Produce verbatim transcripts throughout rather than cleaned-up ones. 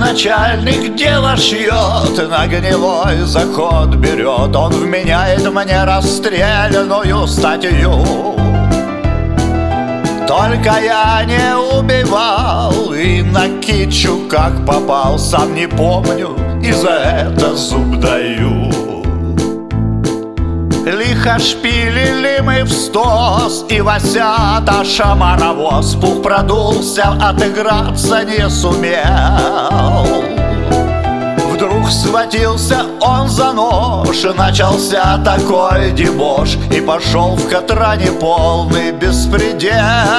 начальник дело шьет, на гнилой заход берет. Он вменяет мне расстрелянную статью. Только я не убивал и на кичу как попал, сам не помню и за это зуб даю. Лихо шпилили мы в стос, и Васята шамаровоз. Пух продулся, отыграться не сумел. Вдруг схватился он за нож, и начался такой дебош, и пошел в Катране полный беспредел.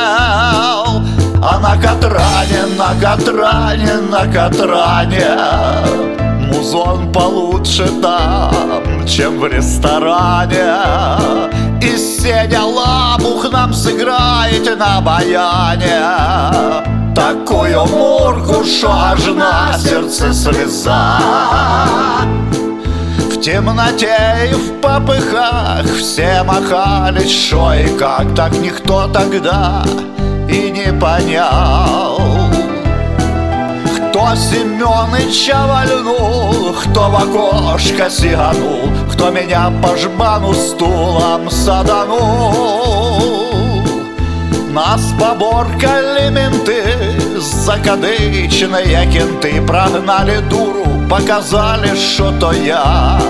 А на Катране, на Катране, на Катране музон получше там, чем в ресторане. И Сеня Лабух нам сыграет на баяне такую мурку, что аж на сердце слеза. В темноте и в попыхах все махались, шо и как, так никто тогда и не понял. Кто Семёныча вальнул, кто в окошко сиганул, кто меня по жбану стулом саданул. Нас поборкали менты, закадычные кенты, прогнали дуру, показали, что то я.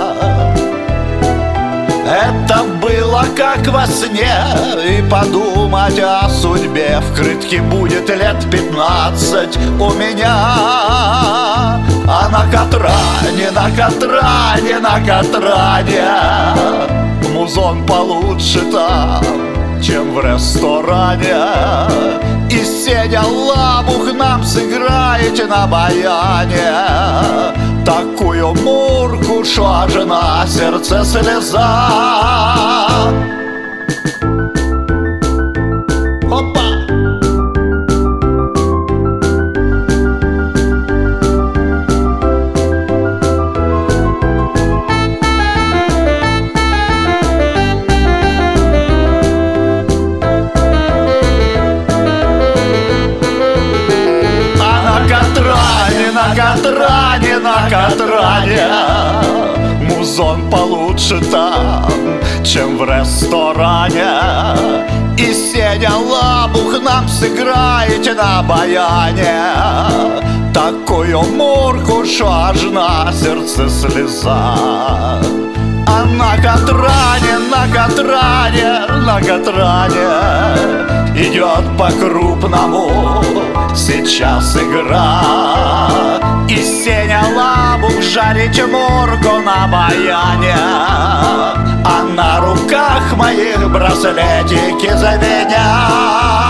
Это было как во сне, и подумать о судьбе в крытке будет лет пятнадцать у меня. А на Катране, на Катране, на Катране музон получше там, чем в ресторане. И Сеня Лабух нам сыграет на баяне такую мурку, что аж на сердце слеза. Опа! На Катране, на Катране музон получше там, чем в ресторане. И Сеня Лабух нам сыграет на баяне такую мурку, что аж на сердце слеза. А на Катране, на Катране, на Катране идет по-крупному сейчас игра. И Сеня Лабух жарит мурку на баяне, а на руках моих браслетики звенят.